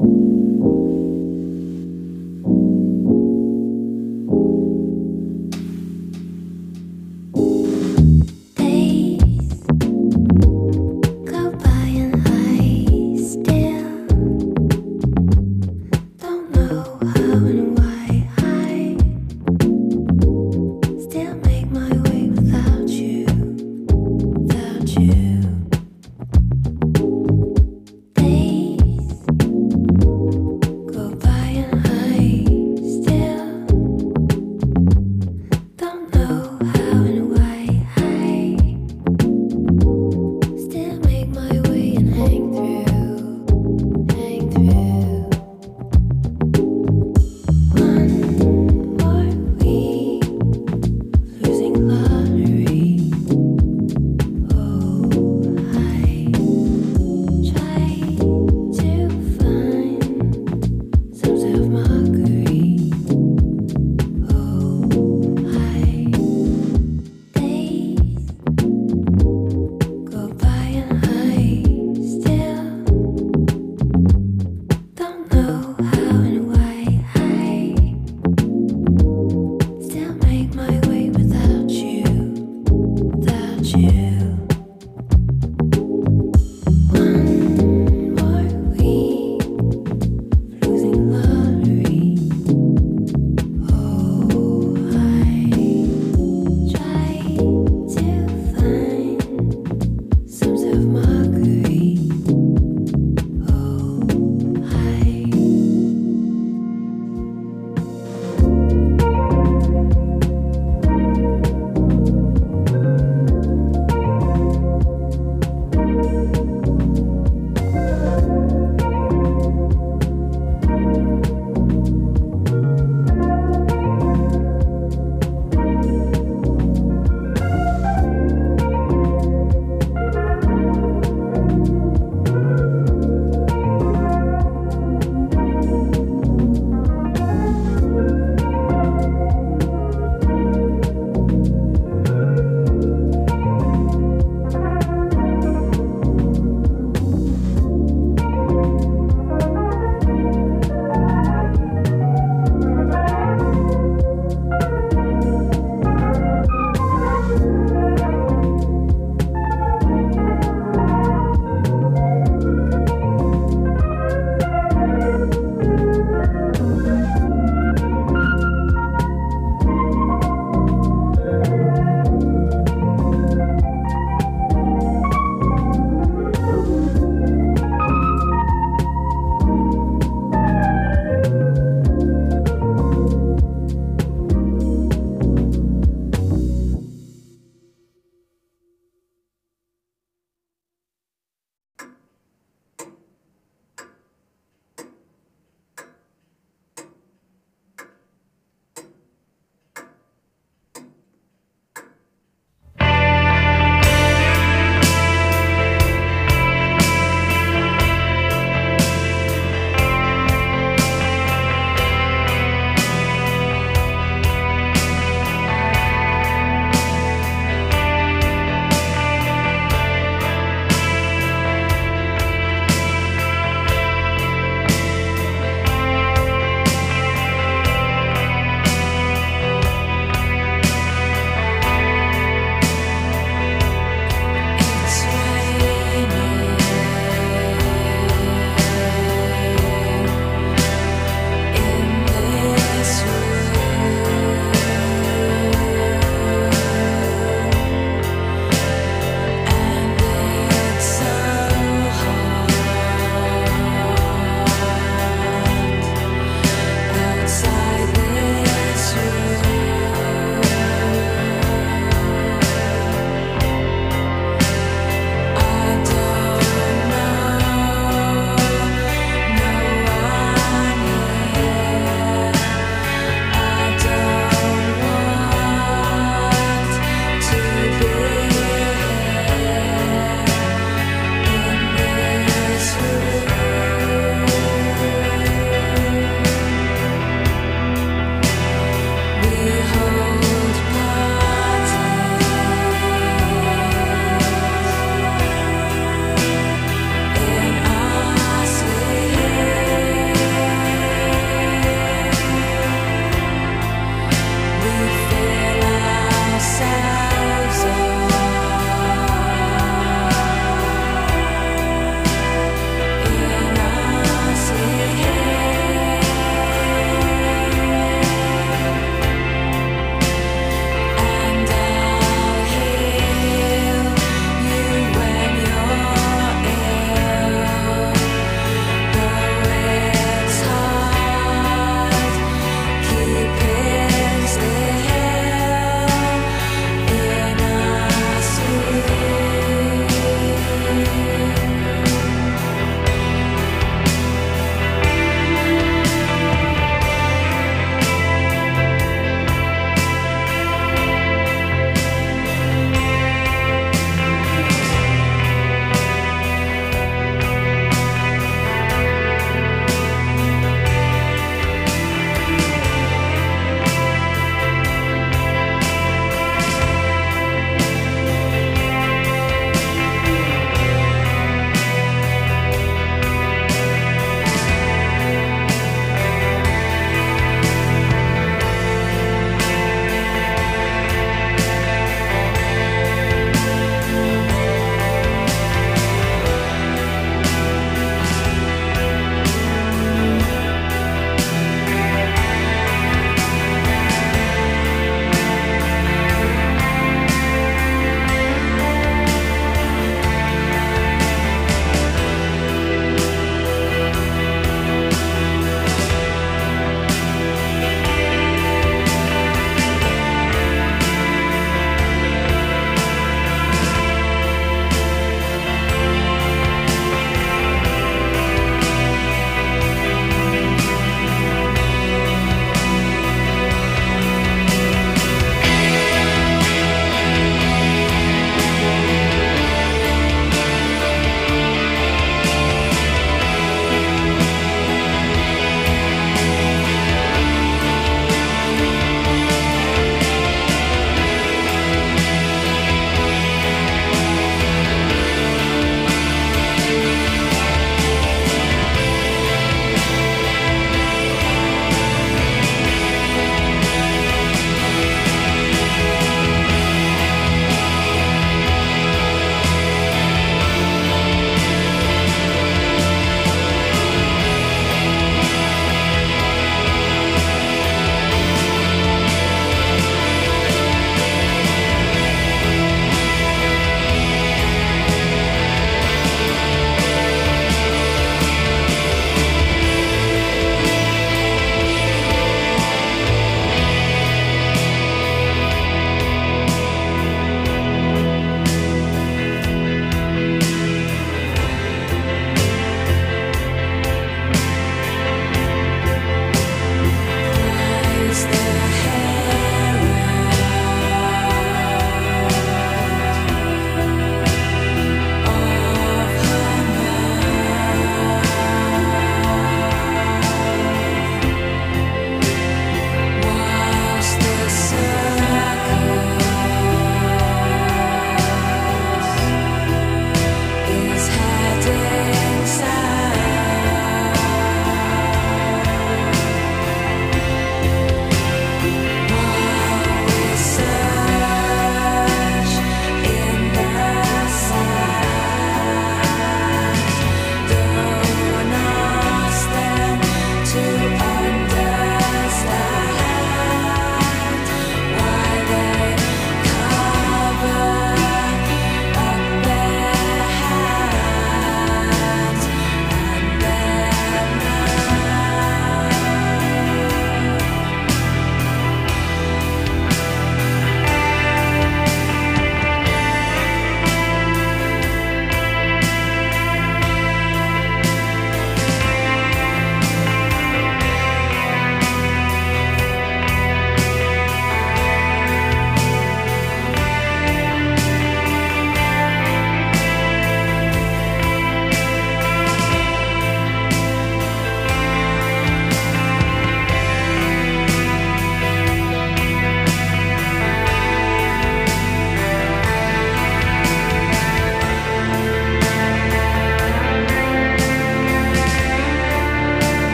Go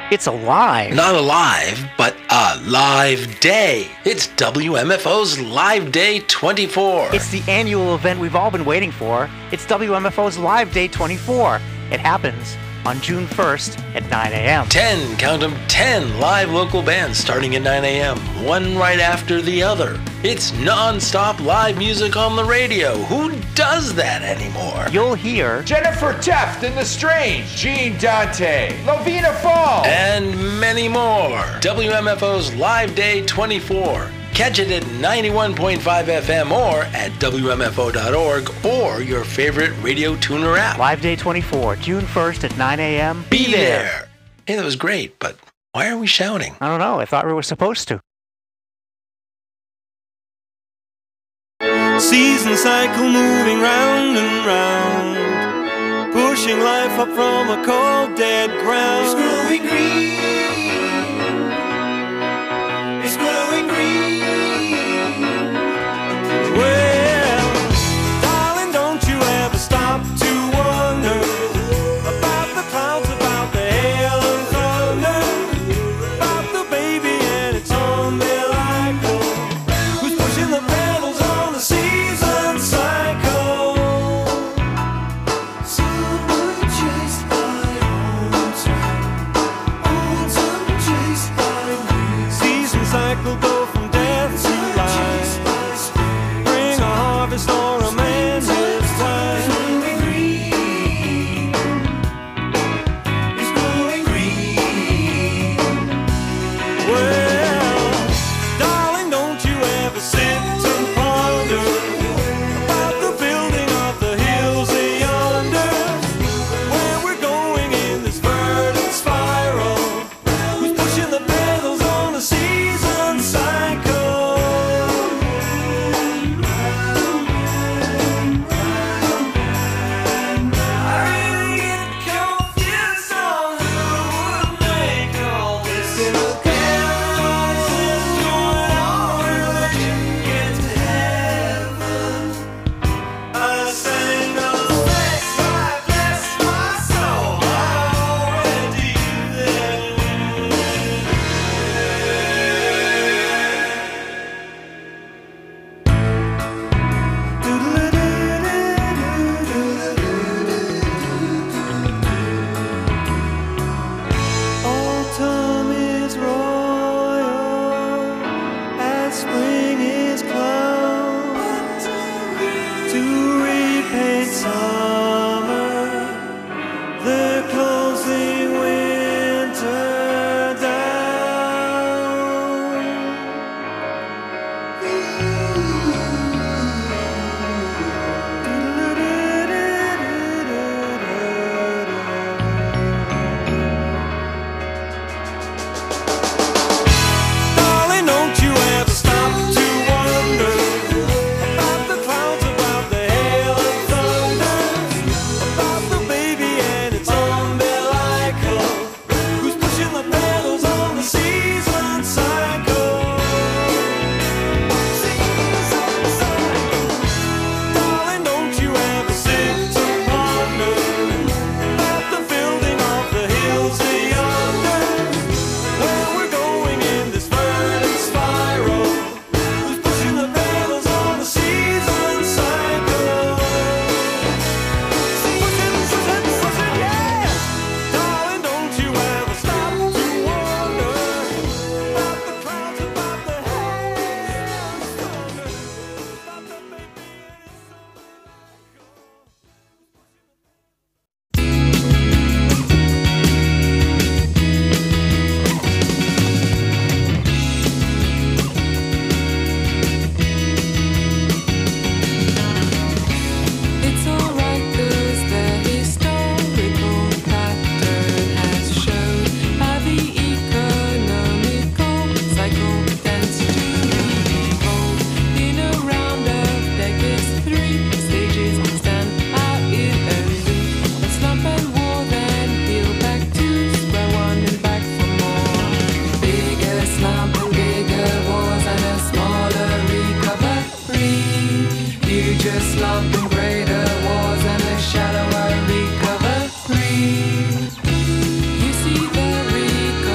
It's alive. Not alive, but a live day. It's WMFO's Live Day 24. It's the annual event we've all been waiting for. It's WMFO's Live Day 24. It happens on June 1st at 9 a.m. 10, count them, 10 live local bands starting at 9 a.m., one right after the other. It's non-stop live music on the radio. Who does that anymore? You'll hear Jennifer Teft and The Strange, Gene Dante, Lovina Fall, and many more. WMFO's Live Day 24. Catch it at 91.5 FM or at WMFO.org or your favorite radio tuner app. Live Day 24, June 1st at 9 a.m. Be there. Hey, that was great, but why are we shouting? I don't know. I thought we were supposed to. Season cycle moving round and round, pushing life up from a cold, dead ground. It's growing green. It's growing green. Well, darling, don't you ever stop to wonder about the clouds, about the hail and thunder, about the baby and its umbilical, who's pushing the pedals on the season cycle. Someone chased by autumn chased by wind. Season cycle go from death to life, bring a harvest or a man his time. It's growing green. Well, darling, don't you ever sit and ponder about the building of the hills yonder, where we're going in this verdant spiral, who's pushing the pedals on the season cycle. I really get confused on who would make all this chaos going on when you get to heaven. I sang a bless my soul, I'm already there. Autumn is royal, as spring is cloud, to repaint summer, they're closing winter Darling, don't you ever stop to wonder about the clouds, about the hail and thunder, about the baby and its umbilical, who's pushing the pedals on the season cycle. Season cycle. Darling, don't you ever sit and ponder about the building of the hills yonder, where we're going in this verdant spiral, who's pushing the pedals on the season cycle. Pushing, yeah. Darling, don't you ever stop to wonder about the clouds, about the hail and thunder, about the baby and It's alright 'cause the historical pattern has shown how the economical cycle tends to evolve. In a round of decades, 3 stages stand out in a loop. A slump and war, then heal back to square one and back for more. Bigger slump and bigger wars and a smaller recovery. Huger slump and greater wars and a shallower recovery. You see the recovery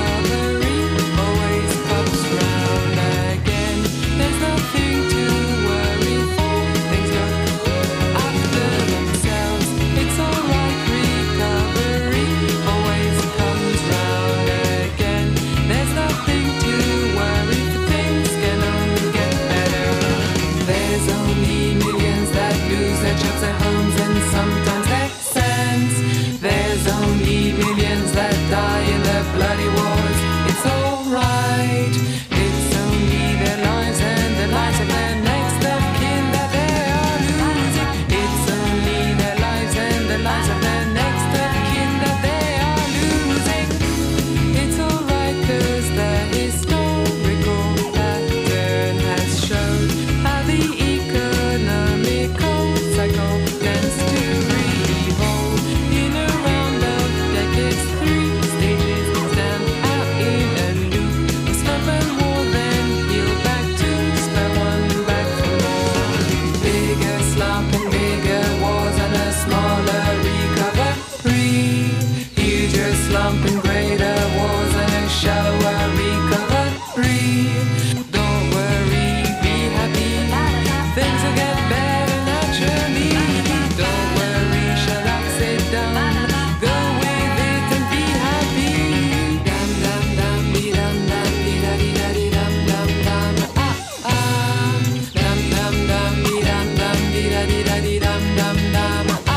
There's only millions that lose their jobs, their homes, and sometimes their sense. There's only millions that die in the bloody wars. It's alright. It's only their lives and the lives of their next of kin that they are losing. It's only their lives and the lives of their next of kin that they are losing. It's alright 'cause the historical pattern has shown how the economical cycle tends to revolve in a round of decades. 3 stages stand out in a loop. Stop and war, then heal back to square one, back for more. Bigger slump and bigger wars and a smaller recovery. Huger slump and greater wars and a shallower recovery. Don't worry, be happy. Things will get better naturally. Don't worry, shut up, sit down. Go with it and be happy. Dum dum dum dee dum dum dee da dee da dee dum dum dum ah. Dum dum dum dee dum dum dee da dee da dee dum dum dum ah.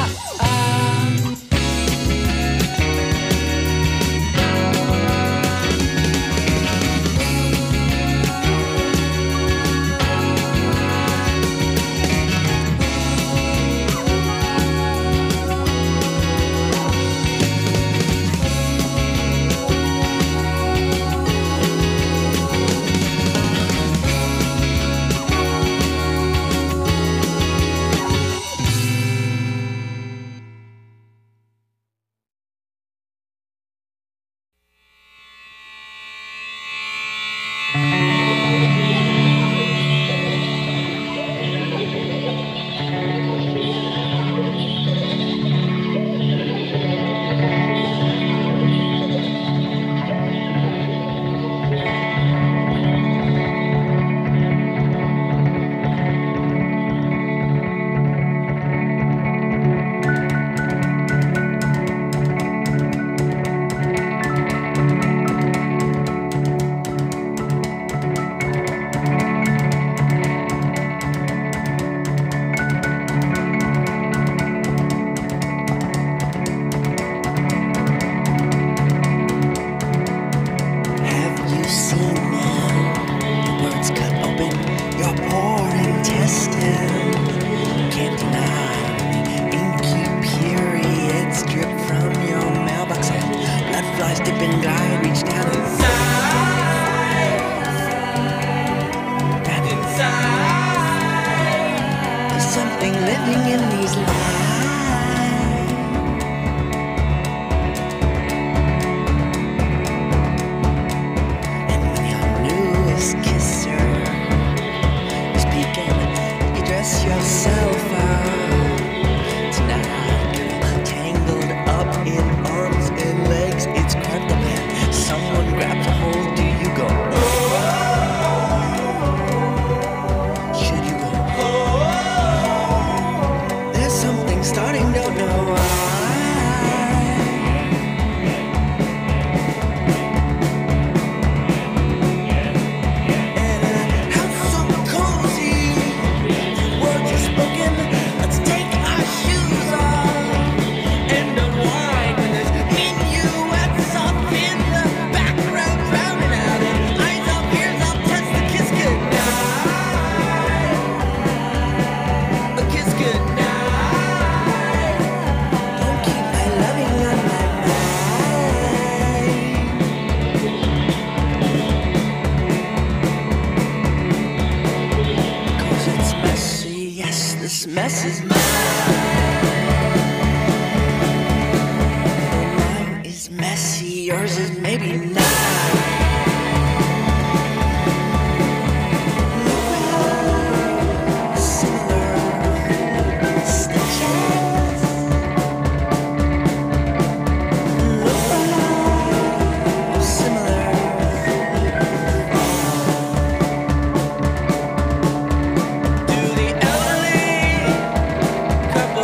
Have you seen them? Words cut open your poor intestines. Can't deny the inky periods drip from your mailbox and blood flies dip and glide, reach down inside. And inside, there's something living in these lines. And when your newest kisser is speaking, you dress yourself out. Tonight, tangled up in arms and legs, it's quite the plan. Someone grabs a hold, do you go? Oh? Should you go? Oh? There's something starting, don't know why. House so cozy, words are spoken. Let's take our shoes off and unwind. When there's minuets up in the background, drowning out in eyes up, ears up, touch the kiss goodnight. A kiss goodnight. Don't keep my loving on my mind. 'Cause it's messy, yes, this mess is mine. Mine is messy, yours is maybe not. Similar stitches. Similar. Do the elderly couple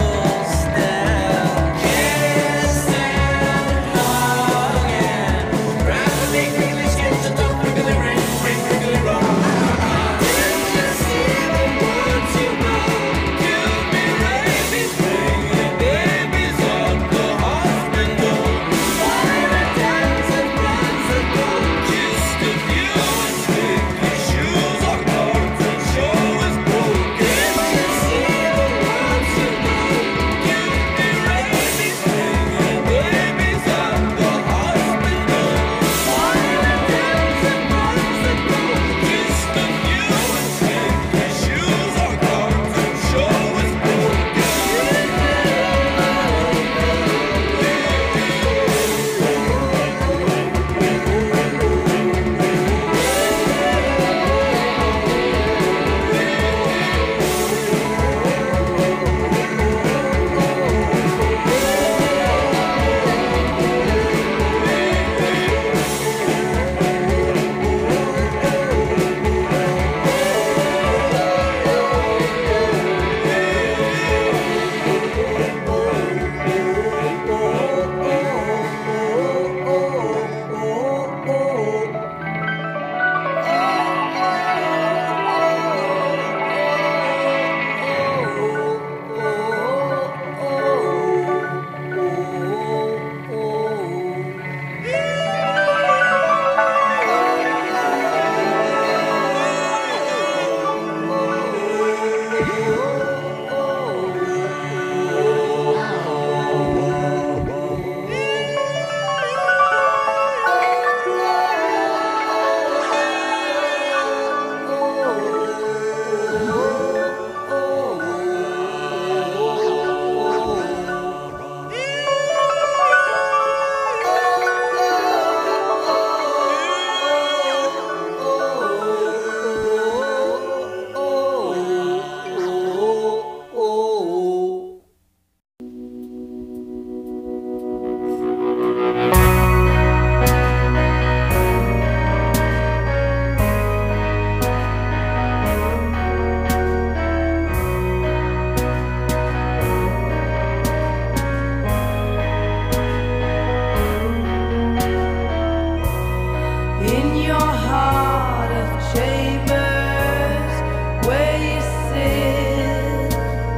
In your heart of chambers where you sit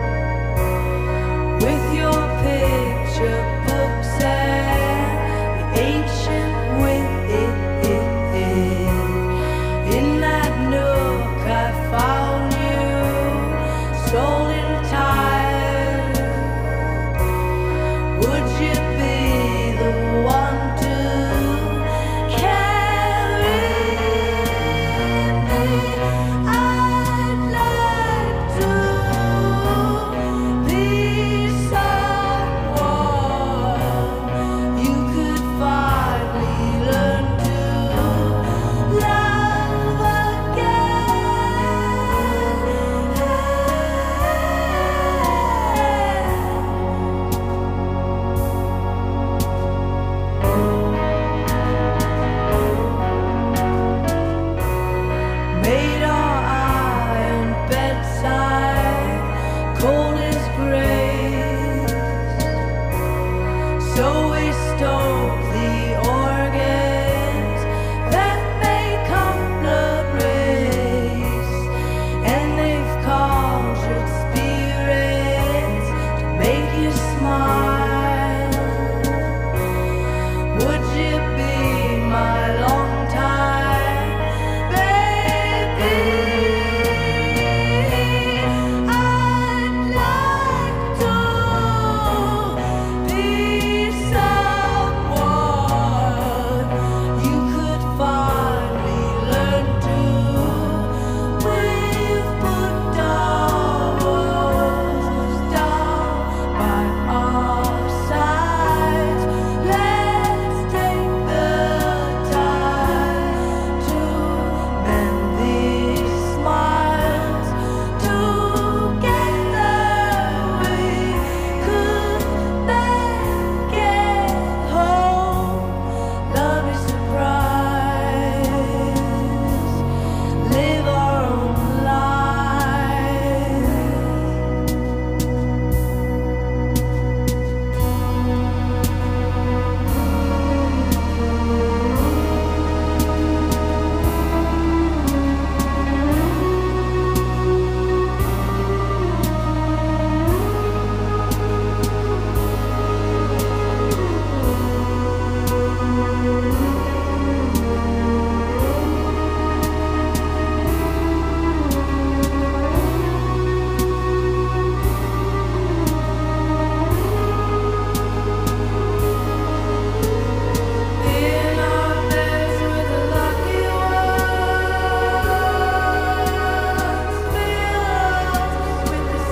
with your picture books and the ancient wit. In that nook I found you, stolen tired. Would you be the one to carry me? I'd like to be someone you could finally learn to love again. Made our iron bedside cold as grace, so we stoked the organs that make our blood race, and they've conjured spirits to make you smile. Would you be my long time baby? I'd like to be someone you could finally learn to. We've put doors down by our sides. Let's take the time to mend these smiles. Together we could make it home. Love is surprise. Live our own lives. In our beds with the lucky ones, filled with the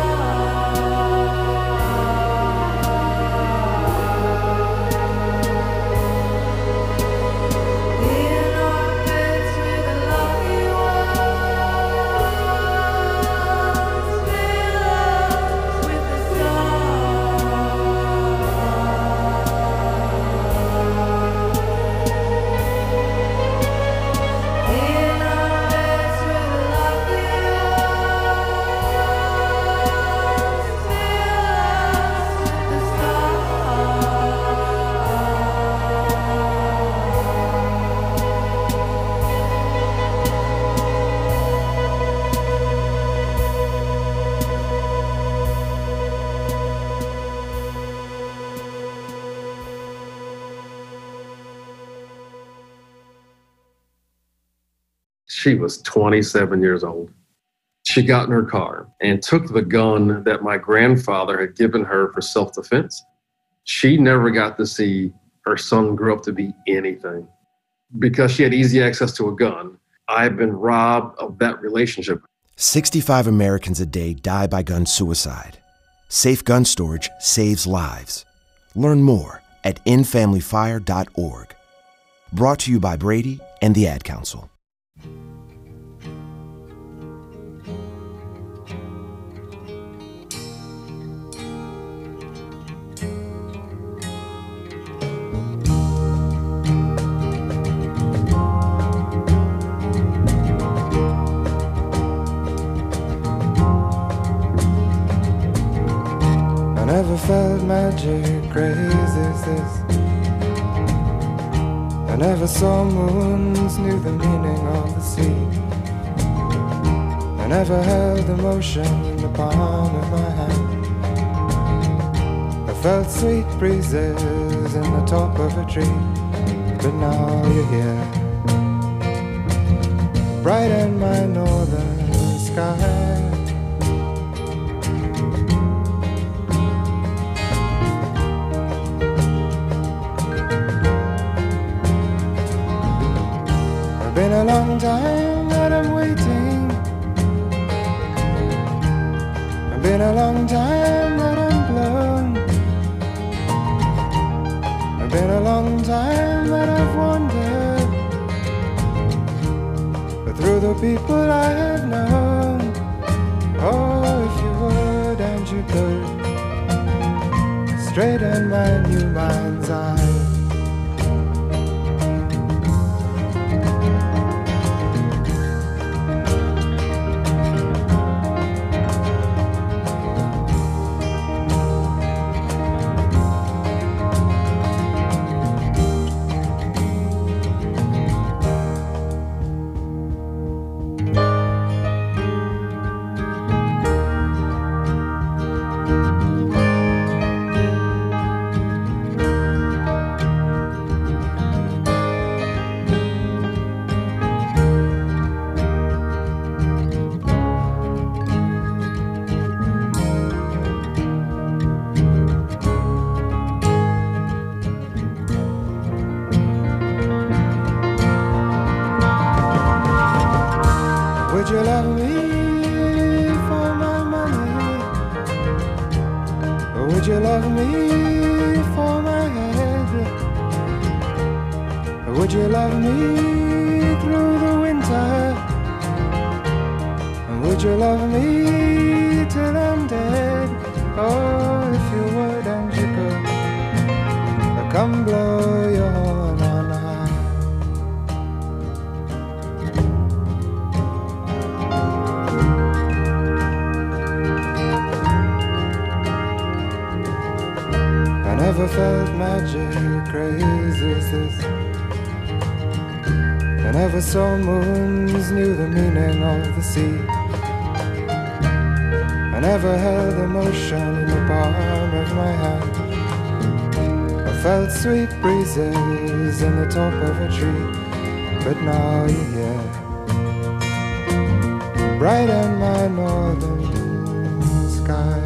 stars. In our beds with the lucky ones, filled with the In our beds with the lucky ones, filled with the She was 27 years old. she got in her car and took the gun that my grandfather had given her for self-defense. She never got to see her son grow up to be anything. Because she had easy access to a gun, I've been robbed of that relationship. 65 Americans a day die by gun suicide. Safe gun storage saves lives. Learn more at endfamilyfire.org. Brought to you by Brady and the Ad Council. I never felt magic crazy as this. I never saw moons, knew the meaning of the sea. I never held emotion in the palm of my hand. I felt sweet breezes in the top of a tree. But now you're here, bright in my northern sky. Been a long time that I'm waiting. It's been a long time that I'm blown. It's been a long time that I've wandered, but through the people I have known. Oh, if you would and you could, straighten my new mind's eye. Would you love me for my money? Or would you love me for my head? Or would you love me through the winter? And would you love me till I'm dead? Oh, if you would and you could, I'll come blow your horn on high. I never felt magic crazy as this. I never saw moons, knew the meaning of the sea. I never held emotion in the palm of my hand. I felt sweet breezes in the top of a tree. But now you're here, bright in my northern sky.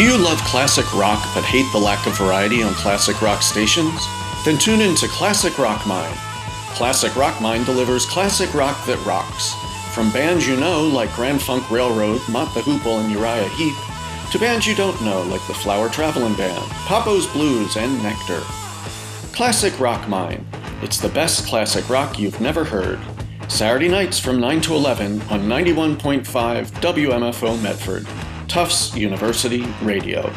Do you love classic rock but hate the lack of variety on classic rock stations? Then tune in to Classic Rock Mine. Classic Rock Mine delivers classic rock that rocks. From bands you know like Grand Funk Railroad, Mott the Hoople, and Uriah Heep, to bands you don't know like the Flower Travelin' Band, Papo's Blues, and Nectar. Classic Rock Mine. It's the best classic rock you've never heard. Saturday nights from 9 to 11 on 91.5 WMFO Medford, Tufts University Radio.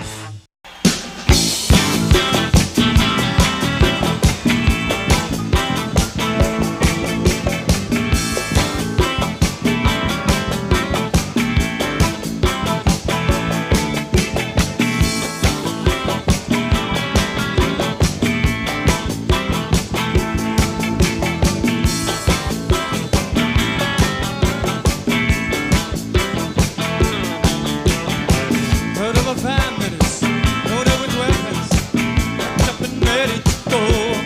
Heard of a band that is loaded with weapons, packed up and ready to go.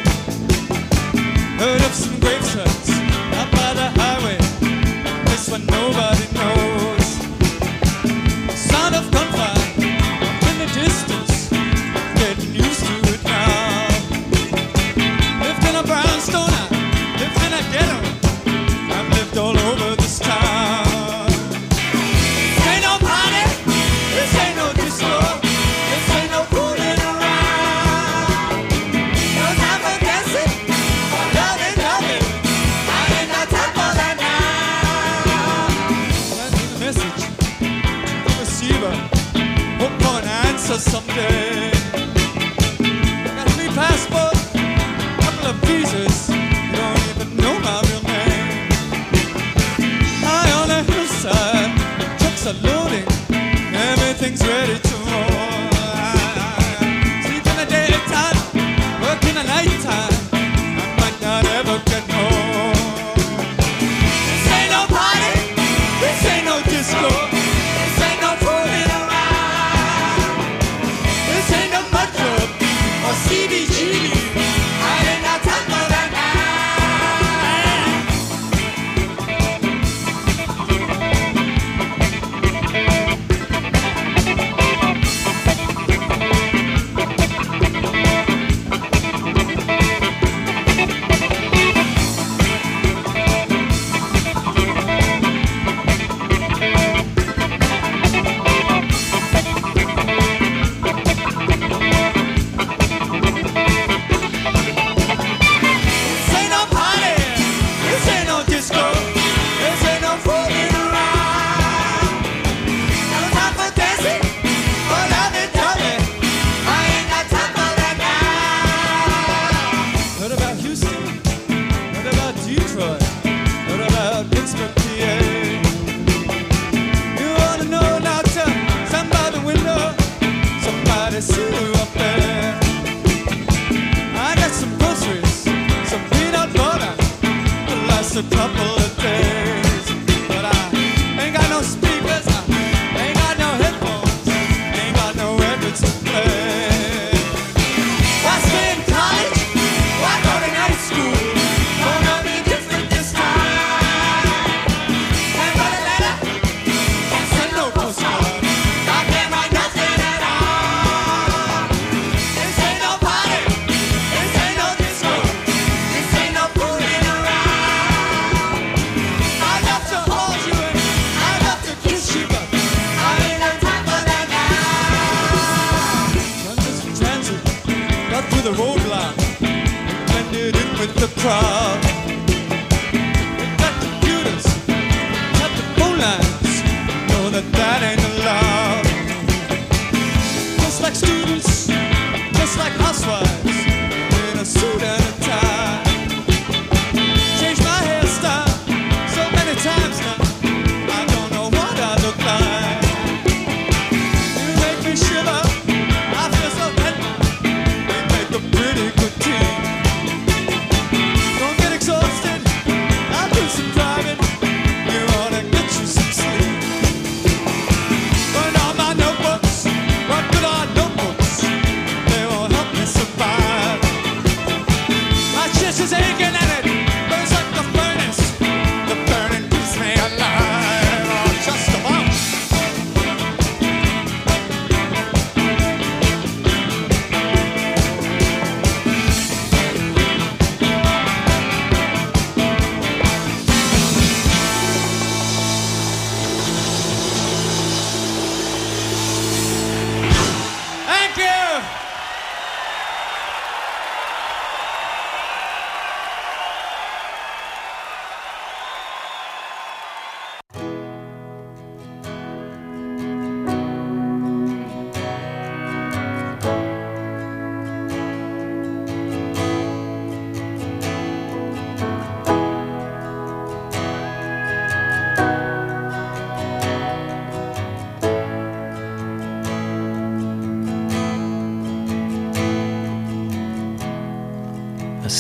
Heard of some grave sites out by the highway, a place where nobody knows. Sound of gunfire up in the distance, getting used to it now. Lived in a brownstone, I lived in a ghetto, I've lived all over this town. This ain't no party, this ain't no disco, this ain't no fooling around. No time for dancing or loving, loving. I ain't got time for that now. Sending a message to the receiver, hope for an answer someday. Got 3 passports, couple of visas, you don't even know my real name. High on the hillside, trucks are loading, everything's ready to roll. Sleep in the daytime, work in the nighttime, I might not ever get home. This ain't no party, this ain't no disco, this ain't no fooling around. This ain't no mud club or CBGB, I ain't got time for that now. This ain't no party, this ain't no disco, this ain't no fooling around. No time for dancing or loving, loving. I ain't got time for that now. Heard about Houston, heard about Detroit, heard about Pittsburgh, PA. You wanna know now? Tell stand by the window, somebody see you up there. I got some groceries, some peanut butter, will last a couple of days. But I ain't got no speakers, I ain't got no headphones, ain't got no records to play. Why stay in college? Why go to night school? Gonna be different this time. Can't write a letter, can't send no postcard, I can't write nothing at all. This ain't no party, this ain't no disco, this ain't no fooling around. I love to hold you and I love to kiss you, but I ain't got time for that now. London's in transit, got through the roadblock, blended in with the crowd. They got computers, got the phone lines, know that that ain't allowed. Just like students, just like housewives, in a suit and a tie. Changed my hairstyle so many times now, I don't know what I look like. You make me shiver, I feel so tender, we make a pretty good team. Don't get exhausted, I'll do some driving, you ought to get you some sleep. Burn all my notebooks, what good are notebooks? They won't help me survive.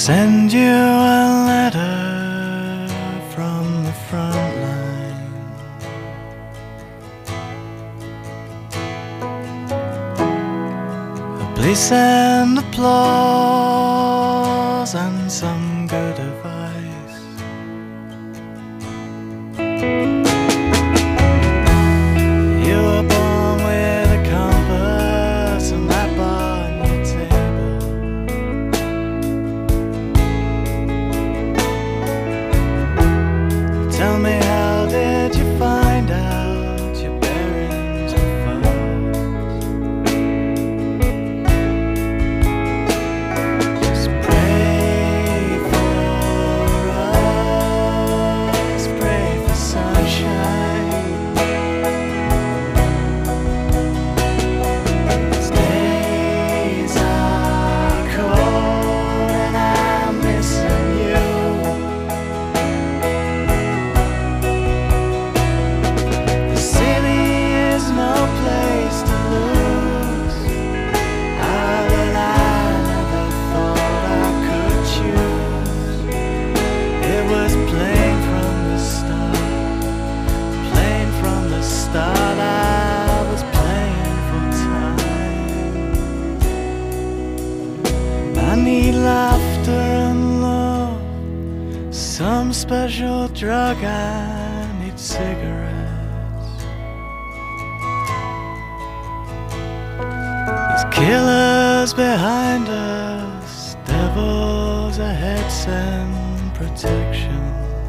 send you a letter from the front line. Please send applause and some good advice. You were born with a compass and that bar on your table. Tell me, how did you find out your bearings were false? Just pray for us, pray for sunshine. These days are cold and I'm missing you. The city is no place to lose. But I never thought I could choose. It was plain from the start, plain from the start. I was playing for time. I need laughter and love, some special drug. I need cigarettes. There's killers behind us, devils ahead, send protection.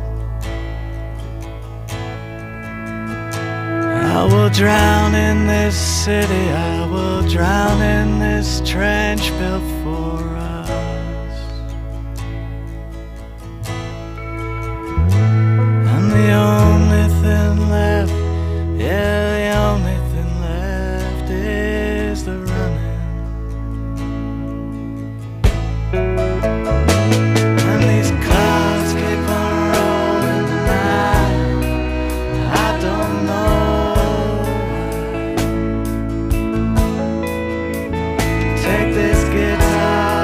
I will drown in this city, I will drown in this trench built for us. And the only thing left, yeah, the only thing left is the running. And these clouds keep on rolling tonight. I don't know why. Take this guitar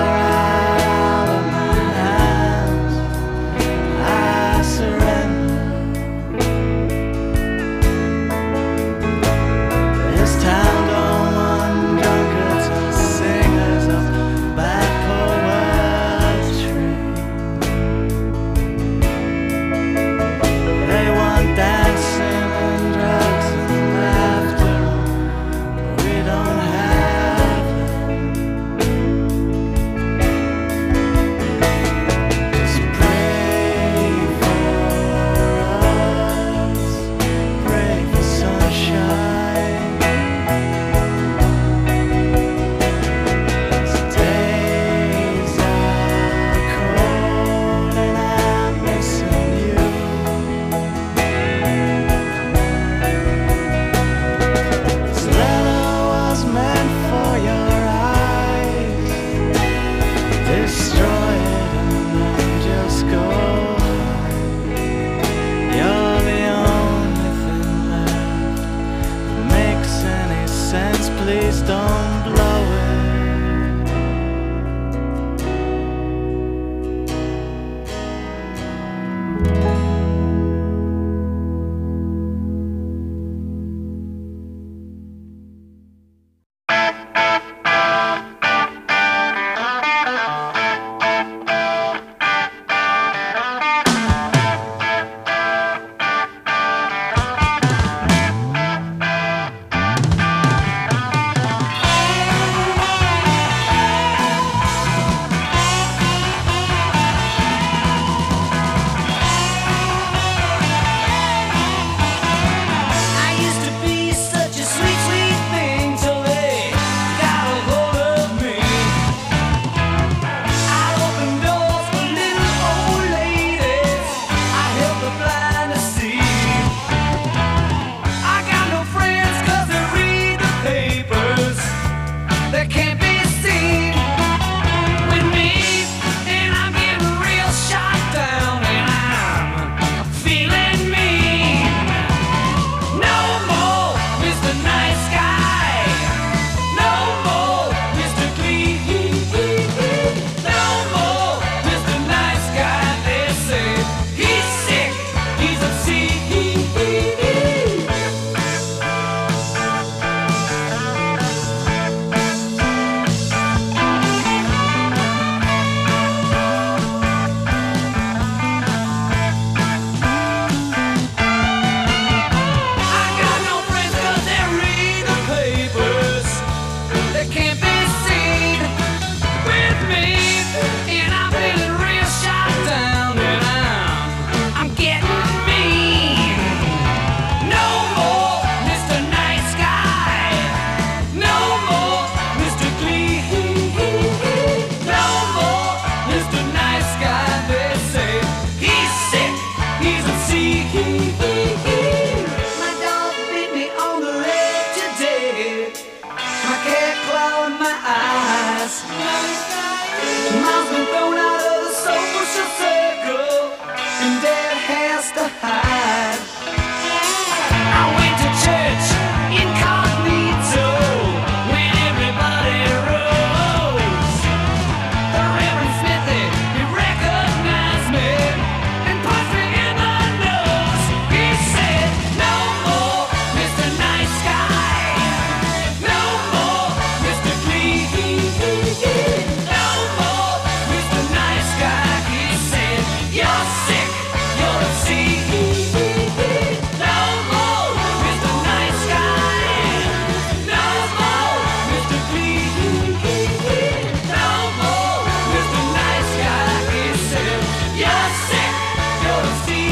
the hide. I went to church incognito when everybody rose. The Reverend Smithy, he recognized me and punched me in the nose. He said, no more, Mr. Nice Guy. No more, Mr. Clean. No more, Mr. Nice Guy. He said, you're sick, you're a sea. No more, Mr. Nice Guy. No more, Mr. Clean. No more, Mr. Nice Guy. He said, you're sick, you're a sea.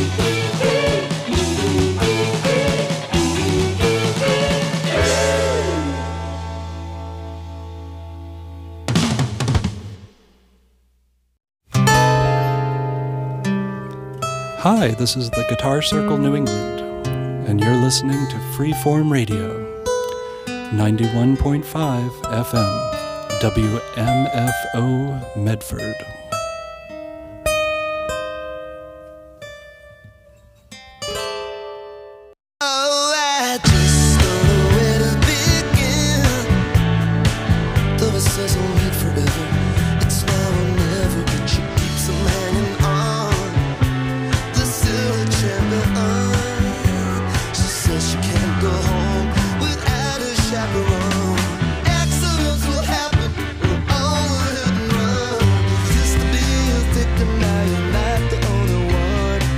Hi, this is the Guitar Circle New England, and you're listening to Freeform Radio, 91.5 FM, WMFO Medford.